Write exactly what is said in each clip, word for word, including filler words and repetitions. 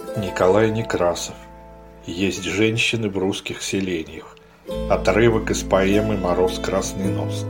Николай Некрасов. Есть женщины в русских селениях. Отрывок из поэмы «Мороз красный нос».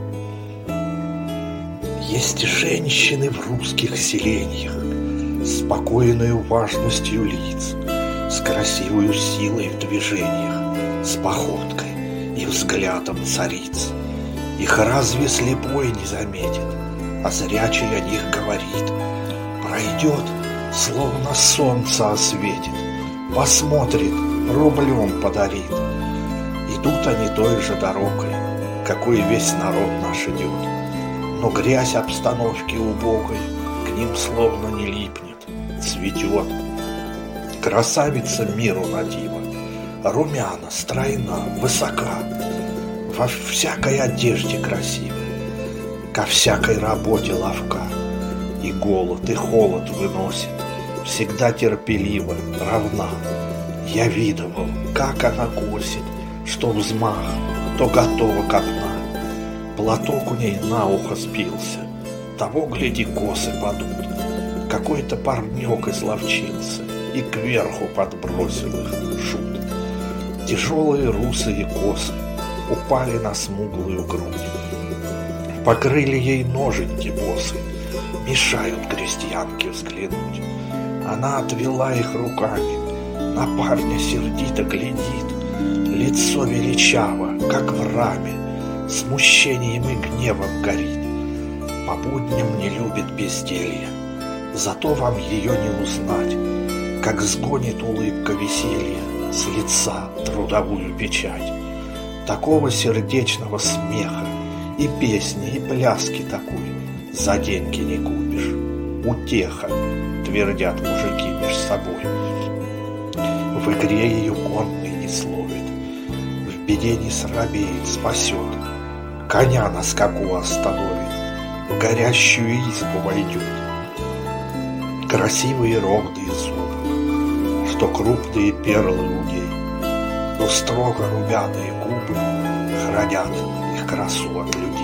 Есть женщины в русских селениях, с спокойною важностью лиц, с красивою силой в движениях, с походкой и взглядом цариц. Их разве слепой не заметит, а зрячий о них говорит. Пройдет, словно солнце осветит, посмотрит, рублем подарит. Идут они той же дорогой, какой весь народ наш идет, но грязь обстановки убогой к ним словно не липнет, цветет. Красавица миру на диво, румяна, стройна, высока, во всякой одежде красивой, ко всякой работе ловка. И голод, и холод выносит, всегда терпеливо, равна. Я видывал, как она косит, что взмах, то готова копна. Платок у ней на ухо спился, того, гляди, косы падут. Какой-то парнек изловчился и кверху подбросил их шут. Тяжелые русые косы упали на смуглую грудь, покрыли ей ноженьки босы, мешают крестьянке взглянуть. Она отвела их руками, на парня сердито глядит, лицо величаво, как в раме, смущением и гневом горит. По будням не любит безделья, зато вам ее не узнать, как сгонит улыбка веселья с лица трудовую печать. Такого сердечного смеха и песни, и пляски такой за деньги не купишь. Утеха, твердят мужики меж собой. В игре ее конный не словит, в беде не срабеет, спасет. Коня на скаку остановит, в горящую избу войдет. Красивые ровные зубы, что крупные перлы у ней, но строго румяные губы хранят их красу от людей.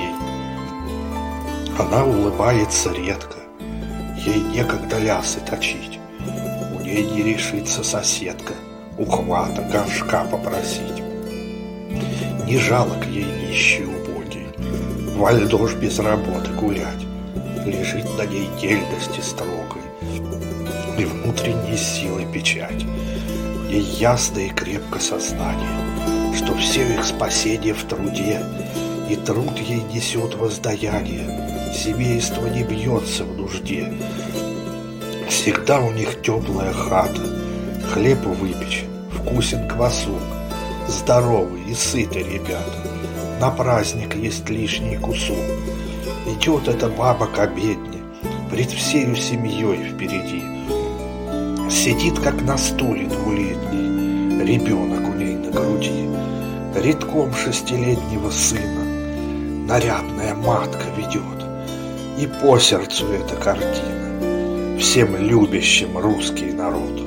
Она улыбается редко, ей некогда лясы точить, у ней не решится соседка ухвата горшка попросить. Не жалок ей нищий убогий, вальдож без работы гулять, лежит на ней дельности строгой и внутренней силой печать. В ней ясно и крепко сознание, что все их спасение в труде, и труд ей несет воздаяние. Семейство не бьется в нужде. Всегда у них теплая хата, хлеб выпечен, вкусен квасок. Здоровы и сыты ребята, на праздник есть лишний кусок. Идет эта баба к обедне, пред всею семьей впереди. Сидит, как на стуле двулетний, ребенок у ней на груди. Редком шестилетнего сына нарядная матка ведет. И по сердцу эта картина всем любящим русский народ.